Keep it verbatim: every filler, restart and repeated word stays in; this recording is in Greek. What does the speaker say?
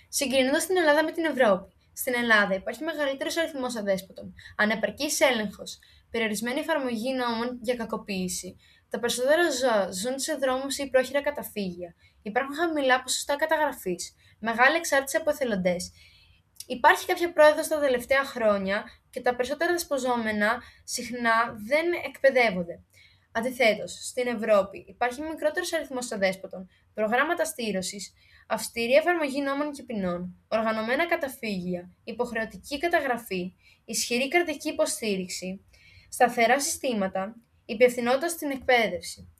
Συγκρινώντας την Ελλάδα με την Ευρώπη, στην Ελλάδα υπάρχει μεγαλύτερος αριθμός αδέσποτων, ανεπαρκής έλεγχος, περιορισμένη εφαρμογή νόμων για κακοποίηση. Τα περισσότερα ζώα ζουν σε δρόμους ή πρόχειρα καταφύγια. Υπάρχουν χαμηλά ποσοστά καταγραφής, μεγάλη εξάρτηση από εθελοντές. Υπάρχει κάποια πρόοδος τα τελευταία χρόνια και τα περισσότερα δεσποζόμενα συχνά δεν εκπαιδεύονται. Αντιθέτως, στην Ευρώπη υπάρχει μικρότερος αριθμός αδέσποτων, προγράμματα στήρωσης, αυστηρή εφαρμογή νόμων και ποινών, οργανωμένα καταφύγια, υποχρεωτική καταγραφή, ισχυρή κρατική υποστήριξη, σταθερά συστήματα, υπευθυνότητα στην εκπαίδευση.